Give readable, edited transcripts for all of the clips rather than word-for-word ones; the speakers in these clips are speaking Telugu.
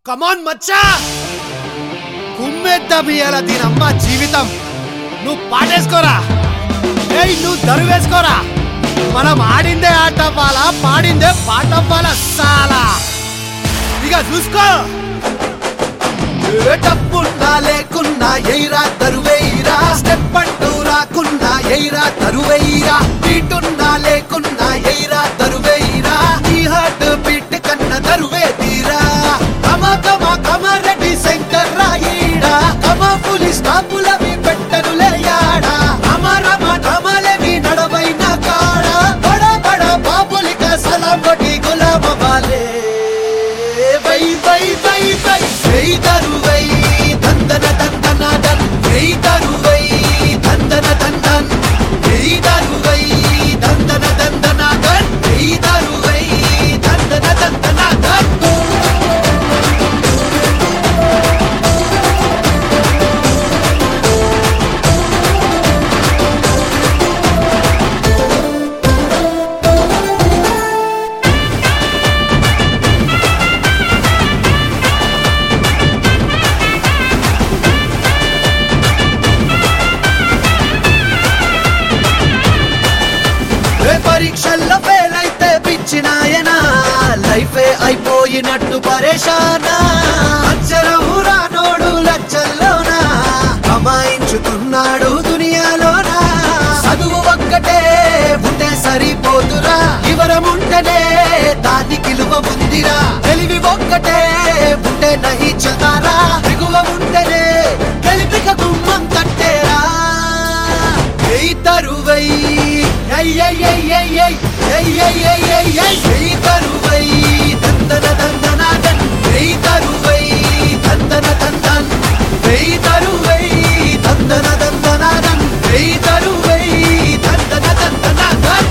కమాన్ మచ్చా, కుమ్మేద్దాం ఇయాల దీనమ్మ జీవితం. నువ్వు పాటేసుకోరా, నువ్వు దరువేసుకోరా. మనం ఆడిందే ఆట అవ్వాలా, పాడిందే పాట అవ్వాలా సాలా. ఇక చూసుకో, డబ్బున్నా లేకున్నా ఎయిరా దరువేయిరా, స్టెప్ అంటూ రాకున్నా ఎయిరా దరువేయిరా, బీటున్నా లేకున్నా ఎయిరా దరువేయిరా, నీ హార్ట్ బీట్ కన్నా దరువే తీరా. కమ కమ కమరెడ్డి శంకర్ రాయిడా, కమ పులి స్టాపులవి పెట్టనులే యాడా, అమరమ ధమలవి నడవైన కాడ, బడ బడ బాబులిక సలాం కొట్టి గులామ వాలే. వై వై వై వై వై దరువై దందన దందన దన్, వై దరువై దందన దందన్, వై దరువై దందన దందన దన్, వై దరువై దందన దందన దన్. పరీక్షల్లో ఫెయిల్ అయితే పిచ్చినాయనా, లైఫే అయిపోయినట్టు పరేషానా. అక్షరం రానోడు లచ్చల్లోనా, కమాయించుతున్నాడు దునియాలోనా. చదువు ఒక్కటే ఉంటే సరిపోతురా, వివరం ఉంటేనే దానికి విలువ ఉందిరా. తెలివి ఒక్కటే ఉంటే నహి చతారా, దిగువ ఉంటేనే గెలిపిక గుమ్మం తట్టేరా. ఏ తరువై తరువై దందన దందన దన్, తరువై దందన దందన్, తరువై దందన దందన దన్, తరువై దందన దందన దన్.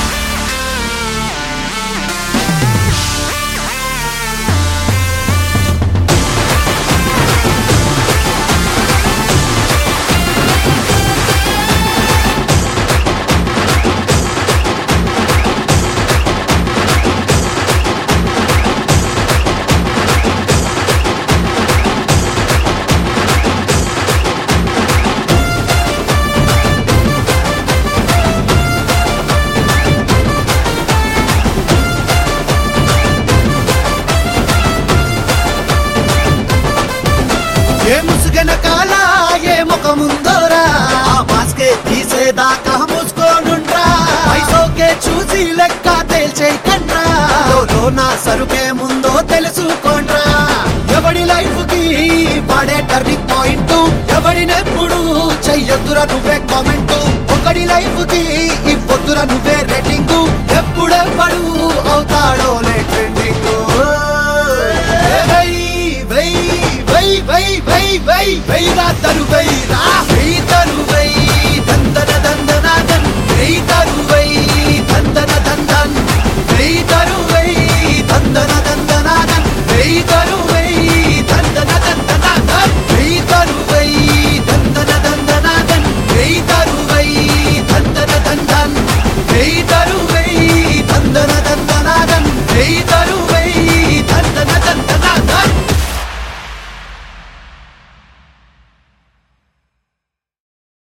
ఏ ముసుగెనకాల ఏ ముఖముందోరా, ఆ మాస్కే తీసేదాకా మూసుకోనుండ్రా. పైసోకే చూసి లెక్క తేల్చేయకండ్రా, నా సరుకే ముందో తెలుసుకోండ్రా. ఎవడి లైఫ్ కి వాడే టర్నింగ్ పాయింట్, ఎవడినెప్పుడు చెయ్యొద్దురా నువ్వే కామెంట్. ఒకడి లైఫ్ కి ఇవ్వొద్దురా నువ్వే రేటింగ్.